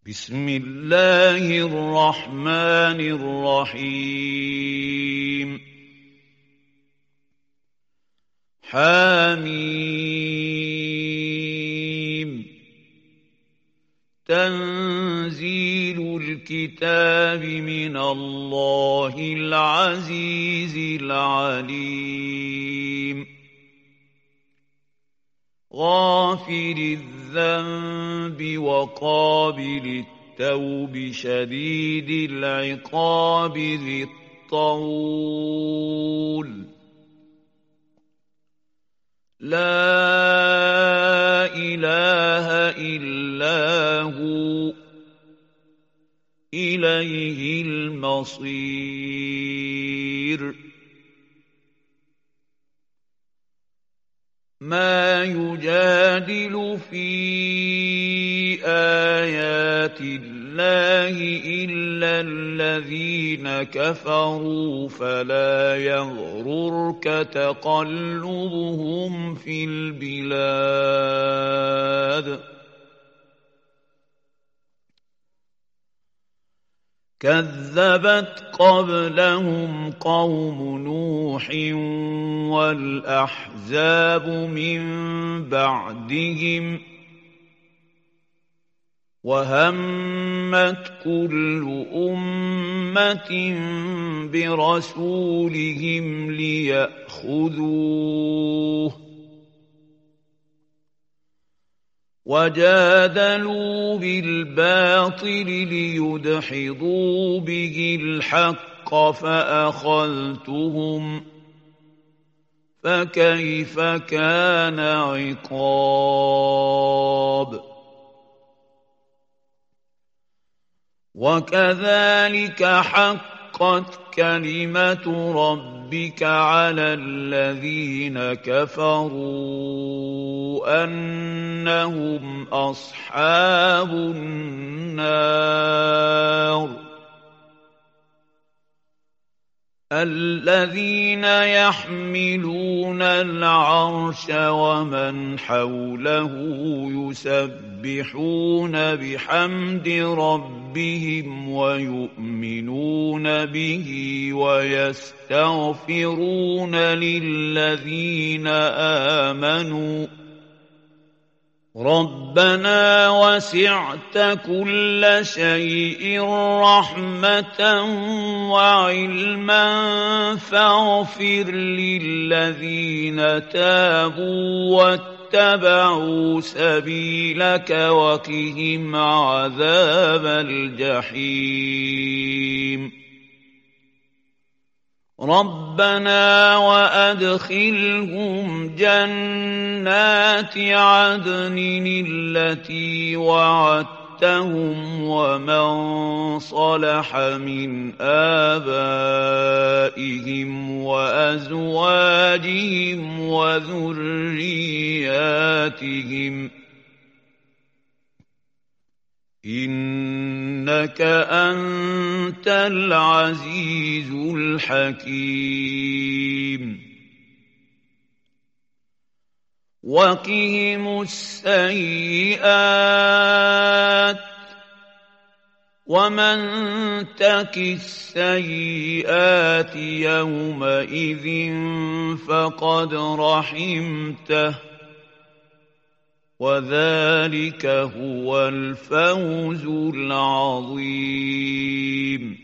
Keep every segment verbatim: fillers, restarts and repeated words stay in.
بسم الله الرحمن الرحيم حميم تنزيل الكتاب من الله العزيز العليم غافر الذنب وقابل التوب شديد العقاب ذي الطول لا إله إلا هو إليه المصير ما يجادل في آيات الله إلا الذين كفروا فلا يغررك تقلبهم في البلاد كذبت قبلهم قوم نوح والأحزاب من بعدهم وهمت كل أمة برسولهم ليأخذوه وجادلوا بالباطل ليدحضوا به الحق فأخذتهم فكيف كان عقاب وكذلك حقت كلمة ربك على الذين كفروا أنهم أصحاب النار الذين يحملون العرش ومن حوله يسبحون بحمد ربهم ويؤمنون به ويستغفرون للذين آمنوا ربنا وسعت كل شيء رحمة وعلما فاغفر للذين تابوا واتبعوا سبيلك وقهم عذاب الجحيم ربنا وأدخلهم جنات عدن التي وعدتهم ومن صلح من آبائهم وأزواجهم وذرياتهم إنك أنت العزيز الحكيم وقهم السيئات ومن تك السيئات يومئذ فقد رحمته وذلك هو الفوز العظيم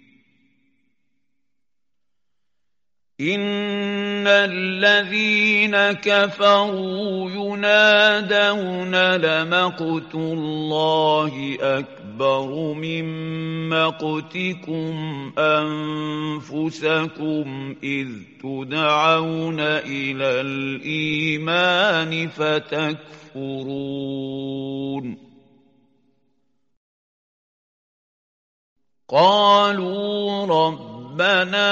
إن الذين كفروا ينادون لمقت الله أكبر من مقتكم أنفسكم إذ تدعون إلى الإيمان فتكفرون قالوا ربنا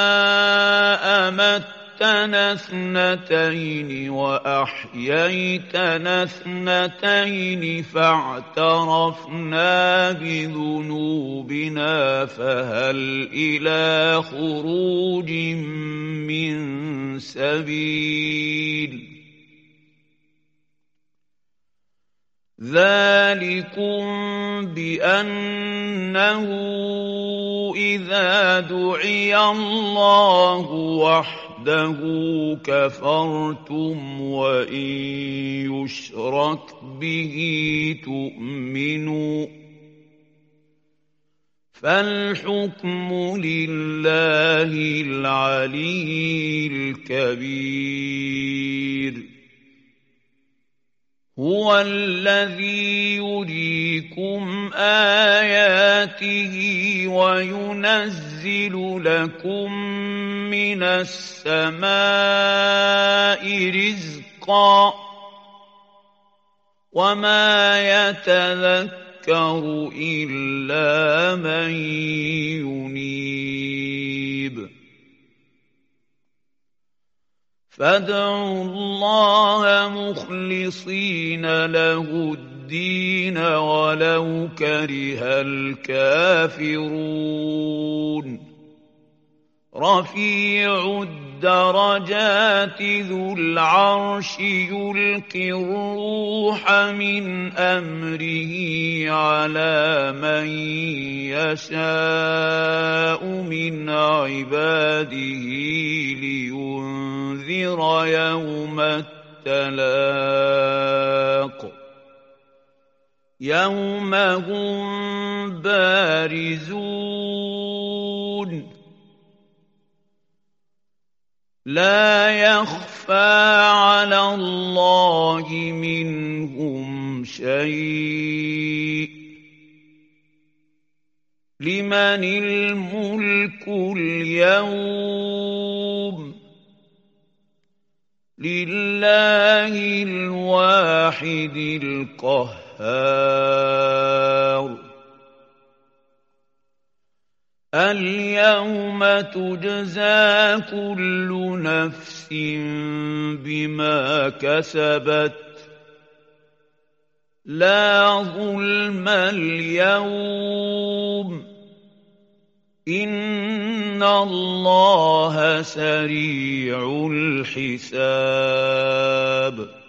أمتنا اثنتين وأحييتنا اثنتين فاعترفنا بذنوبنا فهل إلى خروج من سبيل ذلكم بأنه إذا دعي الله وحده كفرتم وإن يشرك به تؤمنوا فالحكم لله العلي الكبير هو الذي يريكم آياته وينزل لكم من السماء رزقا وما يتذكر إلا من ينيب فادعوا الله مخلصين له الدين ولو كره الكافرون رفيع الدرجات ذو العرش يلقي الروح من أمره على من يشاء من عباده لينذر يوم التلاق يوم هم بارزون لا يخفى على الله منهم شيء لمن الملك اليوم لله الواحد القهار اليوم تجزى كل نفس بما كسبت لا ظلم اليوم إن الله سريع الحساب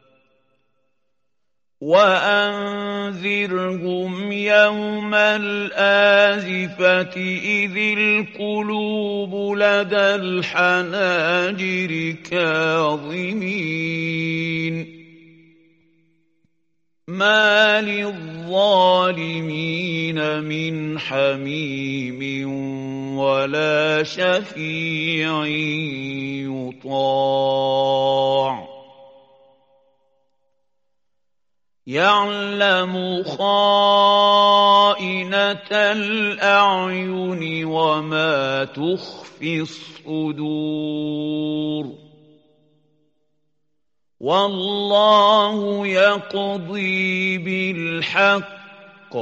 وأنذرهم يوم الآزفة إذ القلوب لدى الحناجر كاظمين ما للظالمين من حميم ولا شفيع يطاع يعلم خائنة الأعين وما تخفي الصدور والله يقضي بالحق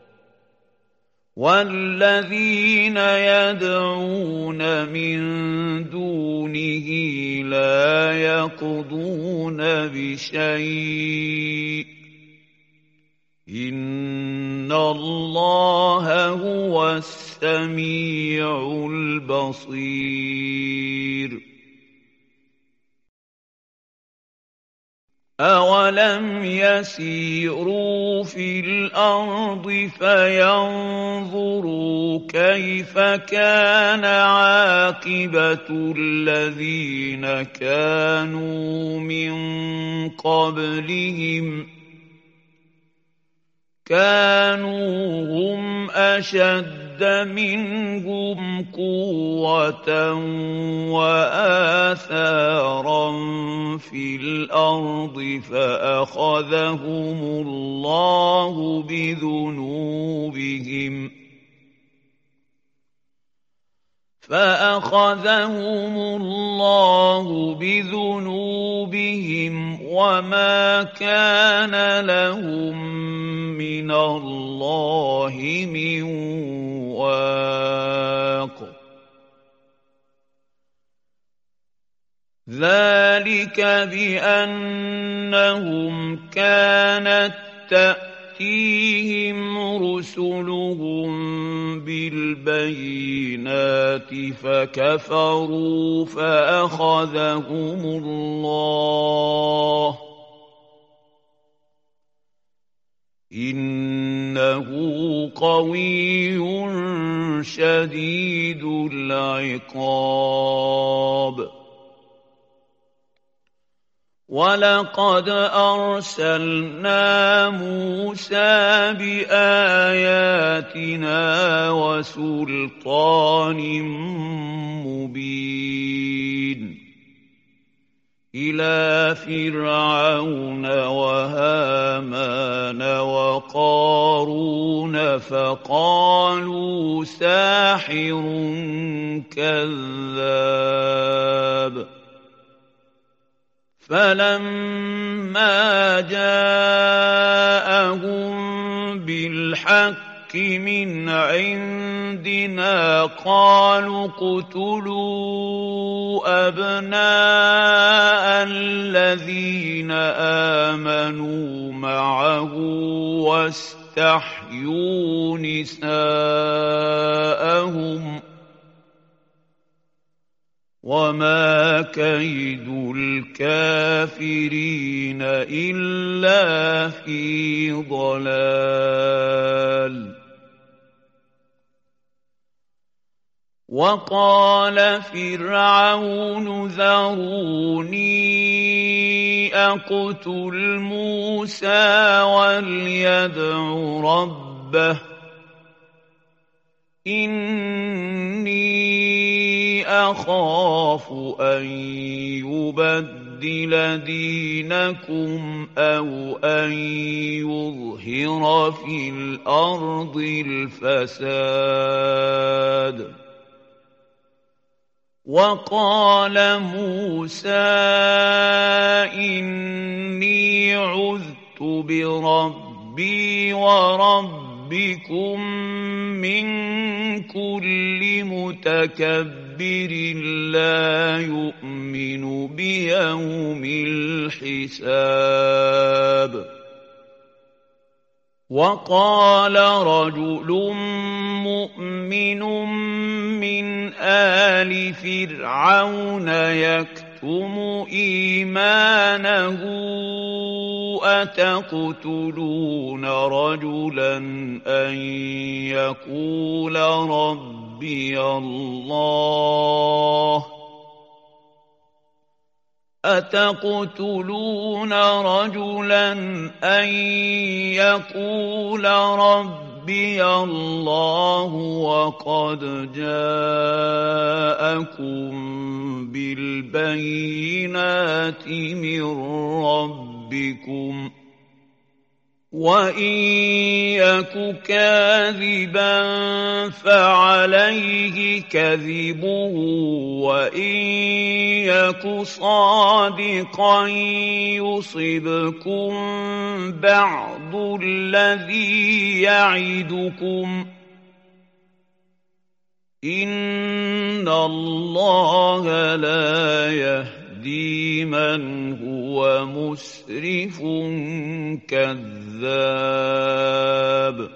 والذين يدعون من دونه لا يقضون بشيء إن الله هو السميع البصير أولم يسيروا في الأرض فينظروا كيف كان عاقبة الذين كانوا من قبلهم كانوا هم أشد منهم قوة وآثارا في الأرض فأخذهم الله بذنوبهم فأخذهم الله بذنوبهم وما كان لهم من الله من واق ذلك بأنهم كانت تأتيهم رسلهم بالبينات فكفروا فأخذهم الله إنه قوي شديد العقاب ولقد أرسلنا موسى بآياتنا وسلطان مبين إلى فرعون وهامان وقارون فقالوا ساحر كذاب فلما جاءهم بالحق من عندنا قالوا اقتلوا أبناء الذين آمنوا معه واستحيوا نساءهم وما كيد الكافرين إلا في ضلال وقال فرعون ذروني أقتل موسى وليدع ربه إني أخاف أن يبدل دينكم أو أن يظهر في الأرض الفساد وقال موسى إني عذت بربي وربكم من كل متكبر لا يؤمن بيوم الحساب وقال رجل مؤمن من آل فرعون يكتم إيمانه أتقتلون رجلا أن يقول ربي الله أتقتلون رجلا أن يقول ربي الله وقد جاءكم بالبينات من ربكم وإن يك كاذبا فعليه كذبه وإن يك صادقا يصبكم بعض الذي يعدكم إن الله لا يهدي من هو مسرف كذاب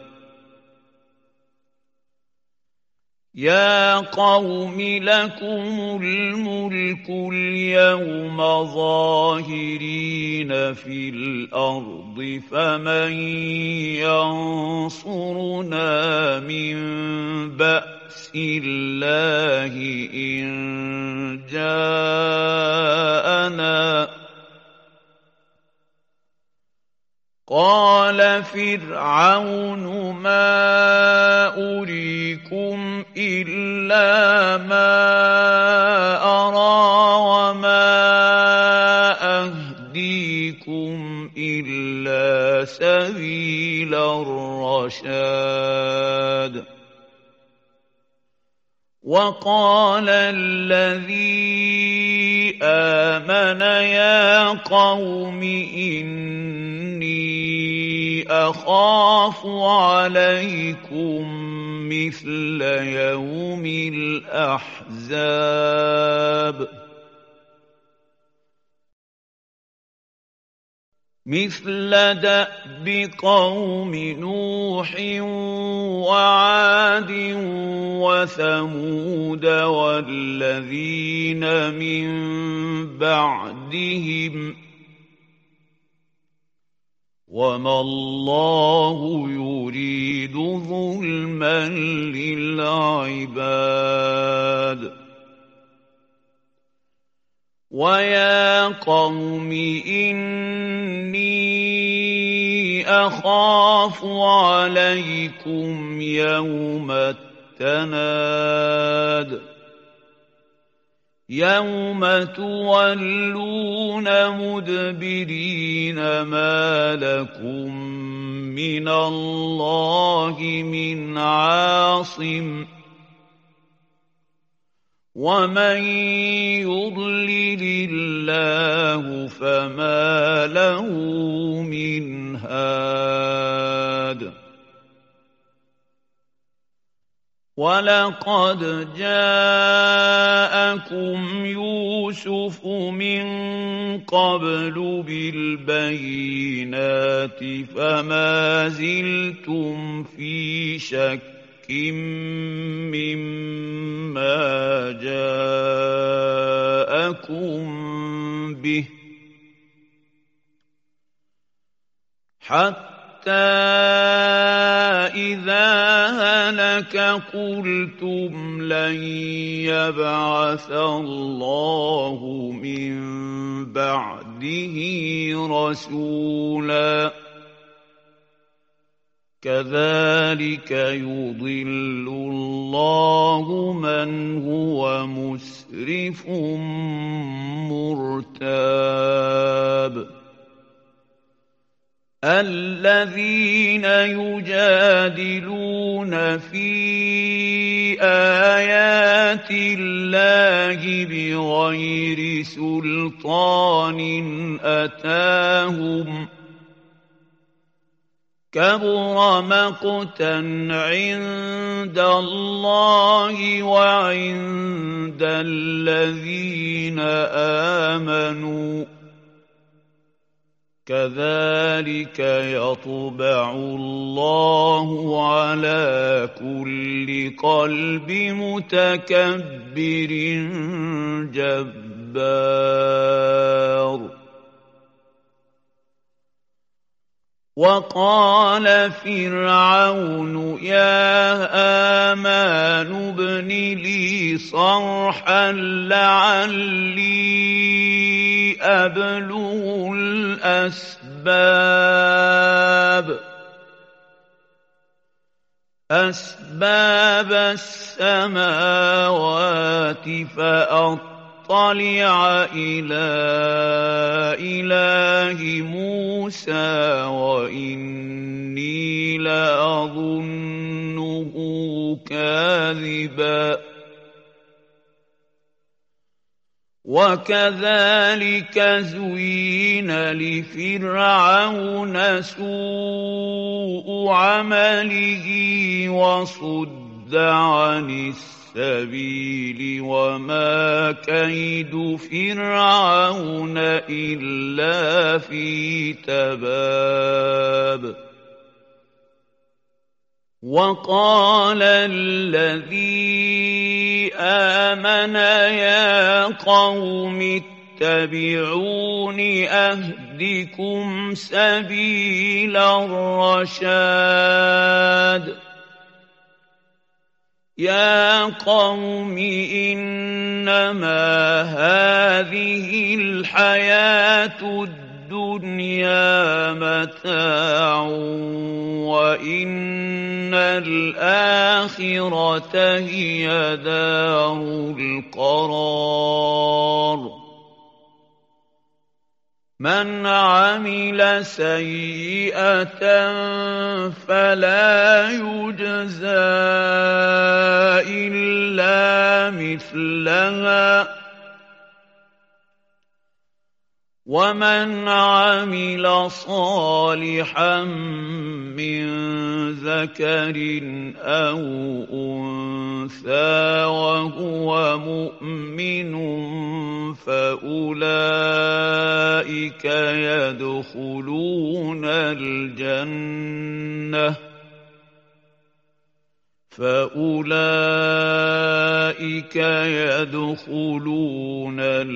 يا قوم لكم الملك اليوم ظاهرين في الأرض فمن ينصرنا من بأس الله إن جاءنا قال فرعون ما أريكم إلا ما أرى وما أهديكم إلا سبيل الرشاد وقال الذي آمن يا قوم إني أخاف عليكم مثل يوم الأحزاب مثل دأب قوم نوح وعاد وثمود والذين من بعدهم وما الله يريد ظلما للعباد ويا قوم إني أخاف عليكم يوم التناد يوم تولون مدبرين ما لكم من الله من عاصم ومن يضلل الله فما له من هاد ولقد جاءكم يوسف من قبل بالبينات فما زلتم في شك مما جاءكم به حتى إذا هلك قلتم لن يبعث الله من بعده رسولا كذلك يضل الله من هو مسرف مرتاب الذين يجادلون في آيات الله بغير سلطان أتاهم كبر مقتا عند الله وعند الذين آمنوا كذلك يطبع الله على كل قلب متكبر جبار وقال فرعون يا آمان ابن لي صرحا لعلي أبلغ الأسباب أسباب السماوات فأطلع طلع إلى إله موسى وإني لأظنه كاذبا وكذلك زين لفرعون سوء عمله وصد عن السبيل السبيل وما كيد فرعون إلا في تباب وقال الذي آمن يا قوم اتبعون أهدكم سبيل الرشاد يا قوم إنما هذه الحياة الدنيا متاع وإن الآخرة هي دار القرار من عمل سيئة فلا يجزى إلا مثلها ومن عمل صالحا من ذكر أو أنثى وهو مؤمن فأولئك يدخلون الجنة فأولئك أولئك يدخلون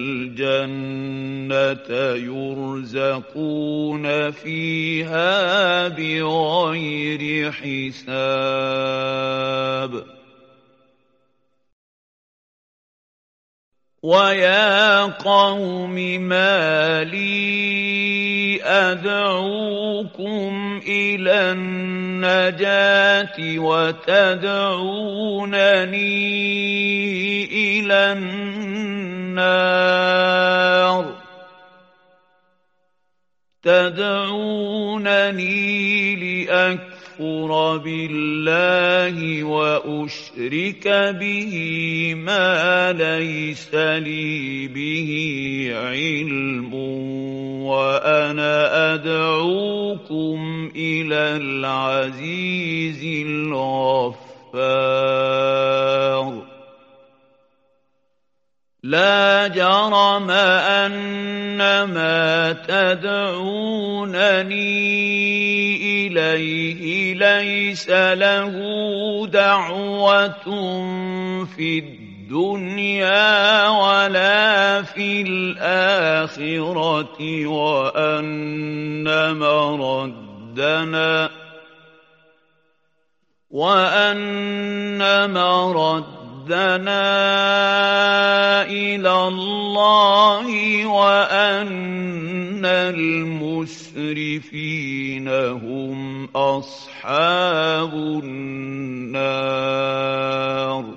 الجنة يرزقون فيها بغير حساب ويا قوم ما لي أدعوكم إلى النجاة وتدعونني إلى النار تدعونني لأكفر بالله وأشرك به ما ليس لي به علم وأنا أدعوكم إلى العزيز الغفار لا جرم أن ما تدعونني إليه ليس له دعوة في الدنيا ولا في الآخرة وأن مردنا وأن مردنا رَدَّنَا إِلَى اللَّهِ وَأَنَّ الْمُسْرِفِينَ هُمْ أَصْحَابُ النَّارِ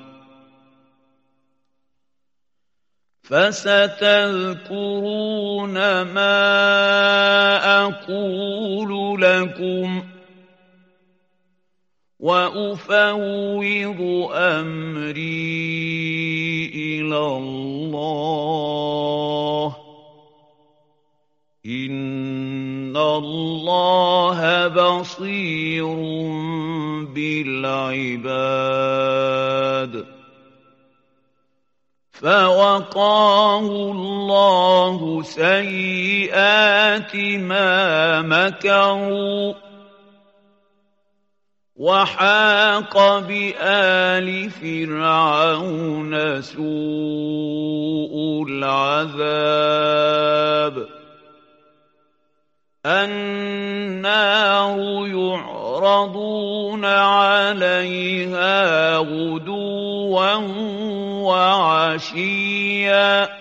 فَسَتَذْكُرُونَ مَا أَقُولُ لَكُمْ وَأُفَوِّضُ أَمْرِي إِلَى اللَّهِ إِنَّ اللَّهَ بَصِيرٌ بِالْعِبَادِ فَوَقَاهُ اللَّهُ سَيِّئَاتِ مَا مَكَرُوا وَحَاقَ بِآلِ فِرْعَوْنَ سُوءُ الْعَذَابِ النَّارُ يُعْرَضُونَ عَلَيْهَا غُدُوًّا وَعَشِيًّا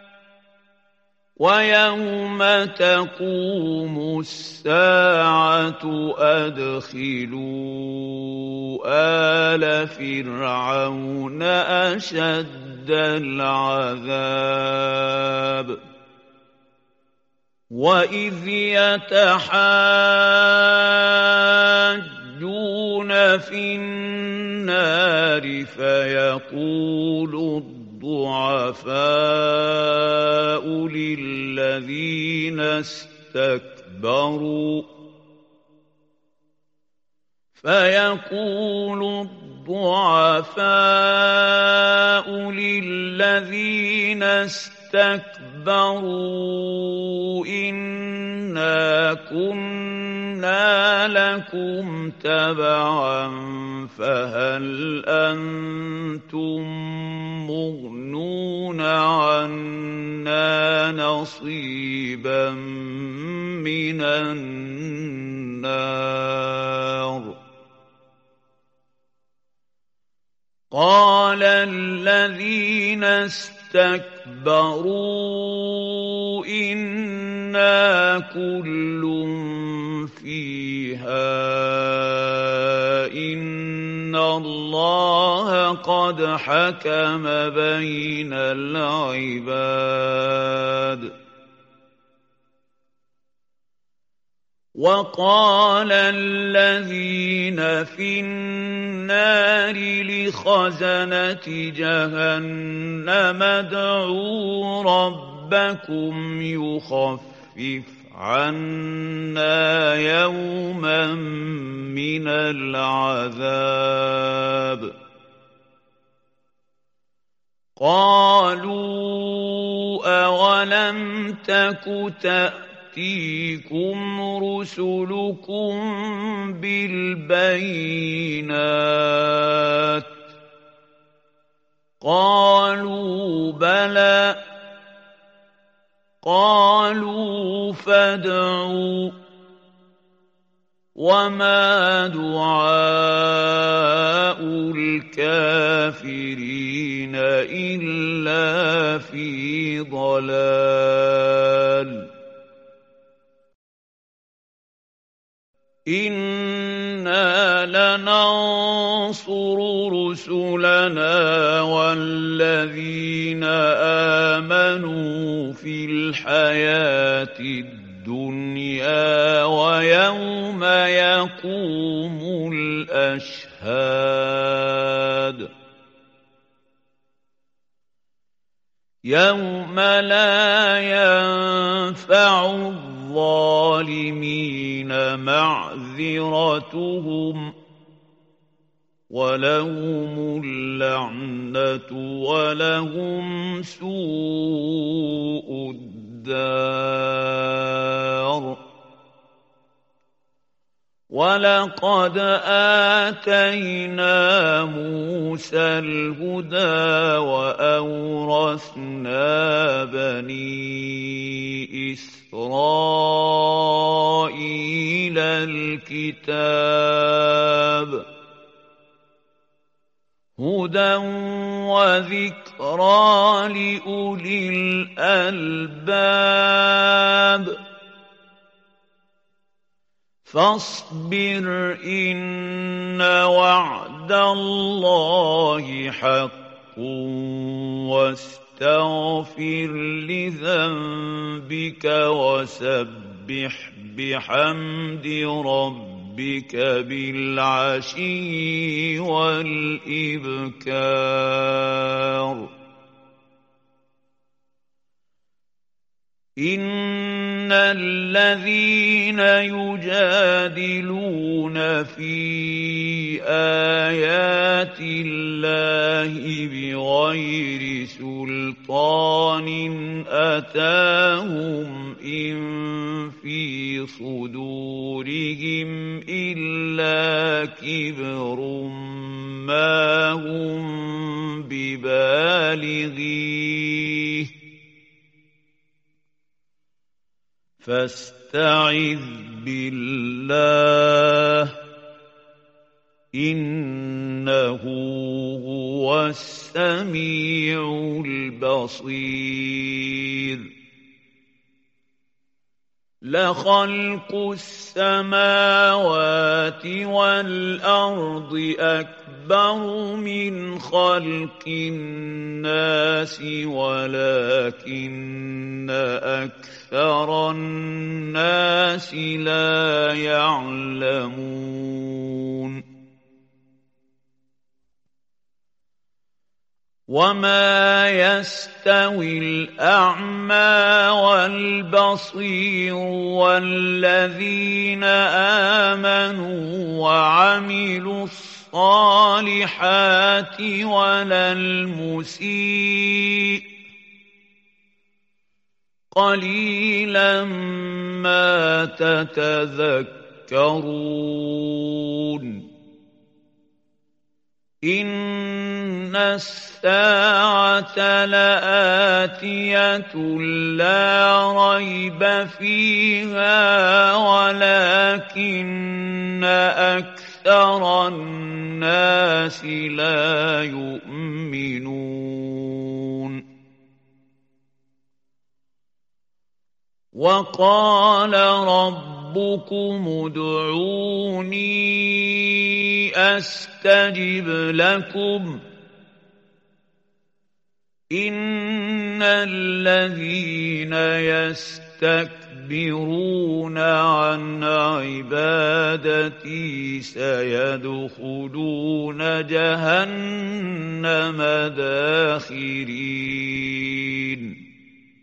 وَيَوْمَ تَقُومُ السَّاعَةُ أَدْخِلُوا آلَ فِرْعَوْنَ أَشَدَّ الْعَذَابِ وَإِذْ يَتَحَاجُّونَ فِي النَّارِ فَيَقُولُ الضُّعَفَاءُ لِلَّذِينَ اسْتَكْبَرُوا فَيَقُولُ الضُّعَفَاءُ لِلَّذِينَ اسْتَكْبَرُوا إِنَّا كُنَّا لَكُمْ تَبَعًا فَهَلْ أَنتُم مُّغْنُونَ عَنَّا نَصِيبًا مِّنَ النَّارِ قَالَ الَّذِينَ اسْتَكْبَرُوا إِنَّا كُلٌّ فِيهَا إِنَّ اللَّهَ قَدْ حَكَمَ بَيْنَ الْعِبَادِ وَقَالَ الَّذِينَ فِي النَّارِ لِخَزَنَةِ جَهَنَّمَ ادْعُوا رَبَّكُمْ يُخَفِّفْ عَنَّا يَوْمًا مِّنَ الْعَذَابِ قَالُوا أَوَلَمْ تَكُ تَأْتِيكُمْ رُسُلُكُم بِالْبَيِّنَاتِ قالوا بلى قالوا فادعوا وما دعاء الكافرين إلا في ضلال إنا لننصر رسلنا والذين آمنوا في الحياة الدنيا ويوم يقوم الأشهاد يوم لا ينفع الظالمين معذرتهم ولهم اللعنة ولهم سوء الدار ولقد آتينا موسى الهدى وأورثنا بني إسرائيل الكتاب هدى وذكرى لأولي الألباب فاصبر إن وعد الله حق واستغفر لذنبك وسبح بحمد ربك بالعشي والإبكار إن الذين يجادلون في آيات الله بغير سلطان أتاهم إن في صدورهم إلا كبر ما هم ببالغيه فاستعذ بالله إنه هو السميع البصير لخلق السماوات والأرض أكبر من خلق الناس ولكن أكثر الناس لا يعلمون وما يستوي الأعمى والبصير والذين آمنوا وعملوا الصالحات ولا المسيء قليلا ما تتذكرون إن الساعة لآتية لا ريب فيها ولكن أكثر الناس لا يؤمنون وقال ربكم ادعوني أستجب لكم إن الذين يستكبرون عن عبادتي سيدخلون جهنم داخرين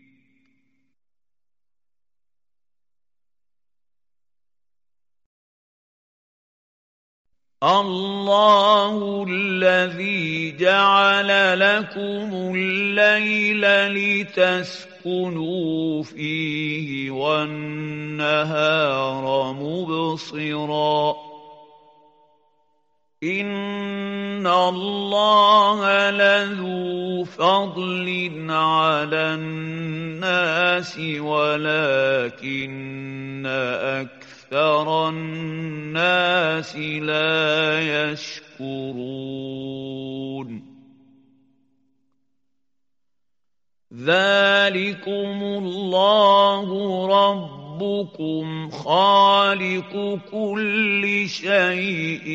الله الذي جعل لكم الليل لتسكنوا فيه والنهار مبصرا إِنَّ اللَّهَ لَذُو فَضْلٍ عَلَى النَّاسِ وَلَكِنَّ أَكْثَرَ النَّاسِ لَا يَشْكُرُونَ ذَلِكُمُ اللَّهُ رَبُّكُمْ خَالِقُ كُلِّ شَيْءٍ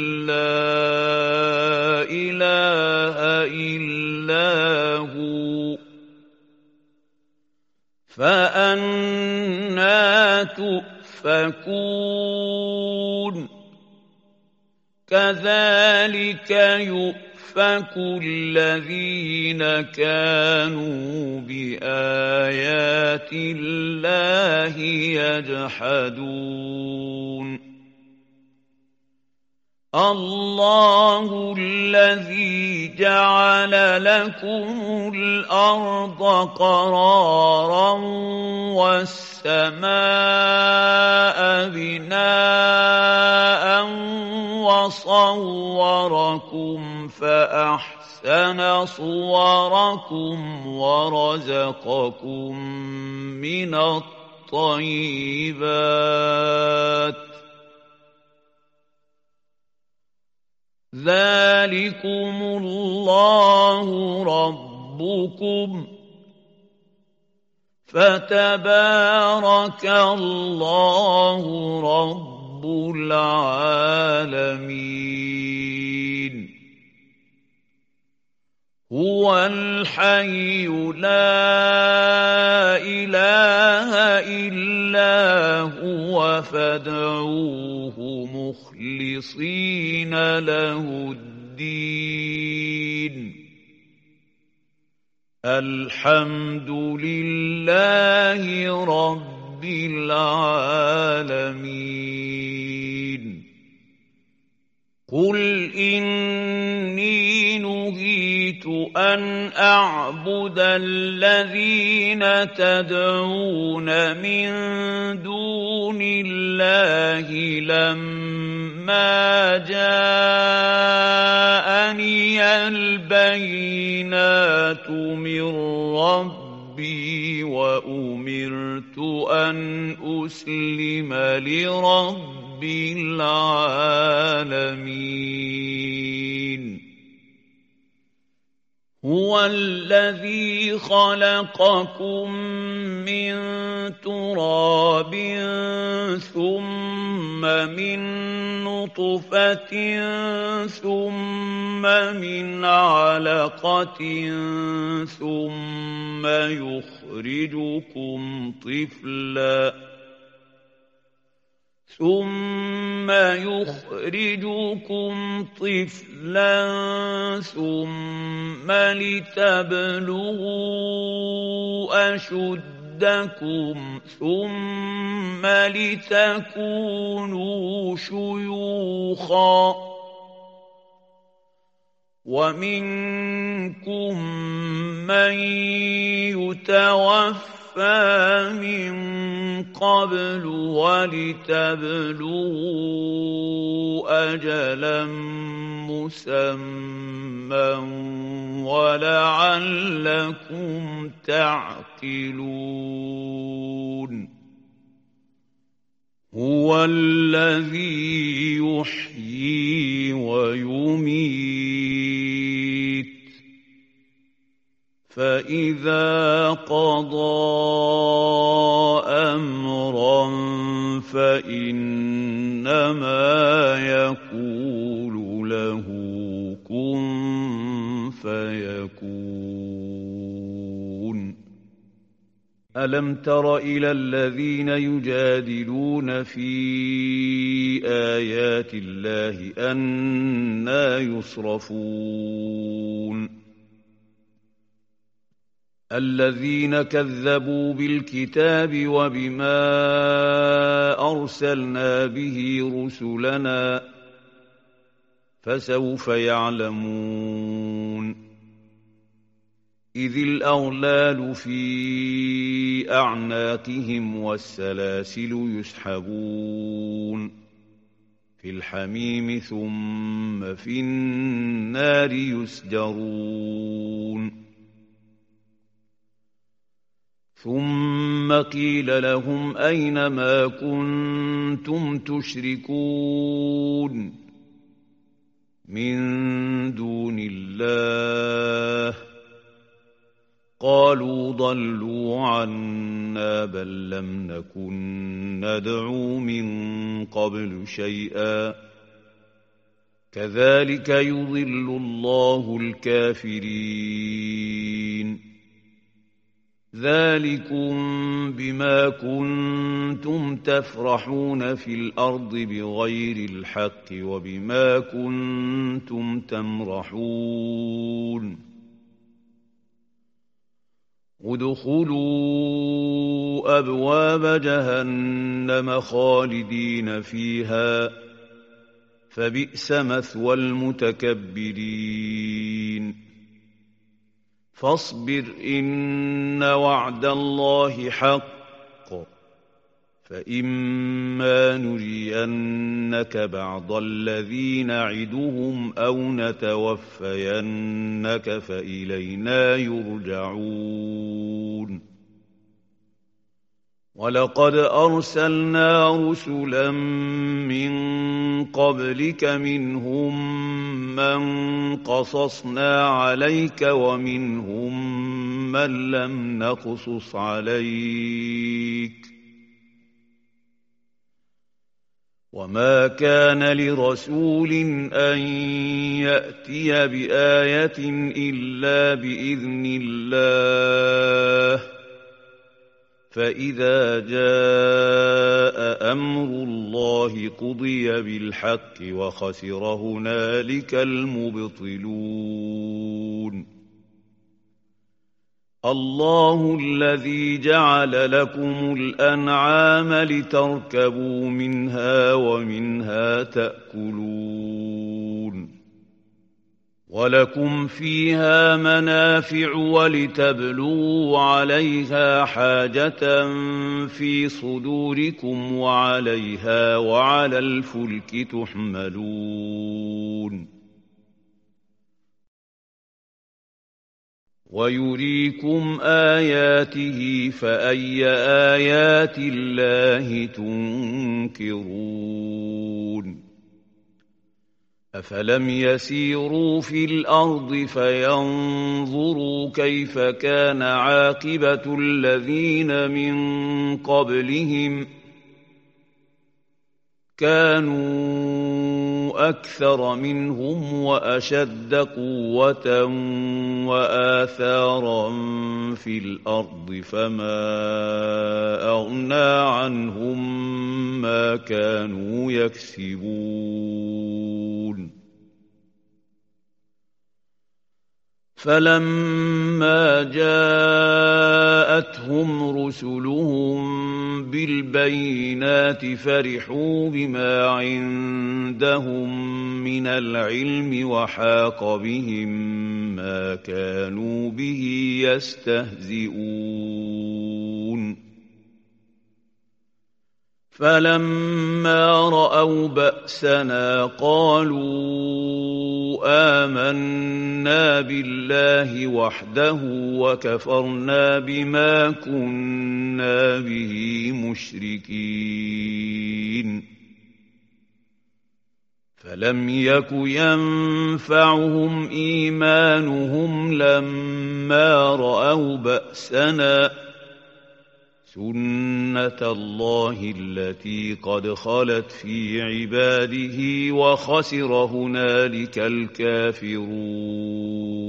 لَا إِلَٰهَ إِلَّا هُوَ فَأَنَّىٰ تُؤْفَكُونَ كَذَٰلِكَ يُؤْفَكُ الَّذِينَ كَانُوا بِآيَاتِ اللَّهِ يَجْحَدُونَ اللَّهُ الَّذِي جَعَلَ لَكُمُ الْأَرْضَ قَرَارًا وَالسَّمَاءَ بِنَاءً وَصَوَّرَكُمْ فَأَحْسَنَ صُوَرَكُمْ وَرَزَقَكُم مِّنَ الطَّيِّبَاتِ ذَلِكُمُ اللَّهُ رَبُّكُمْ فَتَبَارَكَ اللَّهُ رَبُّ الْعَالَمِينَ هُوَ الْحَيُّ لَا إِلَٰهَ إِلَّا هُوَ فَادْعُوهُ مُخْلِصِينَ لَهُ الدِّينَ الْحَمْدُ لِلَّهِ رَبِّ الْعَالَمِينَ قُلْ إِنِّي نُهِيتُ أَنْ أَعْبُدَ الَّذِينَ تَدْعُونَ مِن دُونِ اللَّهِ لَمَّا جَاءَنِيَ الْبَيِّنَاتُ مِن رَّبِّي وَأُمِرْتُ أَنْ أُسْلِمَ لِرَبِّ الْعَالَمِينَ هُوَ الَّذِي خَلَقَكُم مِّن تُرَابٍ ثُمَّ مِن نُّطْفَةٍ ثُمَّ مِنْ عَلَقَةٍ ثُمَّ يُخْرِجُكُمْ طِفْلًا ثُمَّ يُخْرِجُكُمْ طِفْلًا ثُمَّ لِتَبْلُغُوا أَشُدَّكُمْ ثُمَّ لِتَكُونُوا شُيُوخًا وَمِنكُم مَّن يُتَوَفَّىٰ مِن قَبْلُ وَلِتَبْلُغُوا أَجَلًا مُّسَمًّى وَلَعَلَّكُمْ تَعْقِلُونَ هُوَ الَّذِي يُحْيِي وَيُمِيتُ فَإِذَا قَضَىٰ أَمْرًا فَإِنَّمَا يَقُولُ لَهُ كُن فَيَكُونُ أَلَمْ تَرَ إِلَى الَّذِينَ يُجَادِلُونَ فِي آيَاتِ اللَّهِ أَنَّىٰ يُصْرَفُونَ الَّذِينَ كَذَّبُوا بِالْكِتَابِ وَبِمَا أَرْسَلْنَا بِهِ رُسُلَنَا فَسَوْفَ يَعْلَمُونَ إِذِ الْأَغْلَالُ فِي أَعْنَاقِهِمْ وَالسَّلَاسِلُ يُسْحَبُونَ في الحميم ثم في النار يسجرون ثم قيل لهم أين ما كنتم تشركون من دون الله قالوا ضلوا عنا بل لم نكن ندعو من قبل شيئا كذلك يضل الله الكافرين ذلكم بما كنتم تفرحون في الأرض بغير الحق وبما كنتم تمرحون ادخلوا أبواب جهنم خالدين فيها فبئس مثوى المتكبرين فاصبر إن وعد الله حق فإما نرينك بعض الذي نعدهم أو نتوفينك فإلينا يرجعون ولقد أرسلنا رسلا من قبلك منهم من قصصنا عليك ومنهم من لم نقصص عليك وما كان لرسول أن يأتي بآية إلا بإذن الله فإذا جاء أمر الله قضي بالحق وخسر هنالك المبطلون الله الذي جعل لكم الأنعام لتركبوا منها ومنها تأكلون ولكم فيها منافع ولتبلغوا عليها حاجة في صدوركم وعليها وعلى الفلك تحملون ويريكم آياته فأي آيات الله تنكرون أفلم يسيروا في الأرض فينظروا كيف كان عاقبة الذين من قبلهم كانوا أكثر منهم وأشد قوة وآثارا في الأرض فما أغنى عنهم ما كانوا يكسبون فلما جاءتهم رسلهم بالبينات فرحوا بما عندهم من العلم وحاق بهم ما كانوا به يستهزئون فلما رأوا بأسنا قالوا آمنا بالله وحده وكفرنا بما كنا به مشركين فلم يك ينفعهم إيمانهم لما رأوا بأسنا سنة الله التي قد خلت في عباده وخسر هنالك الكافرون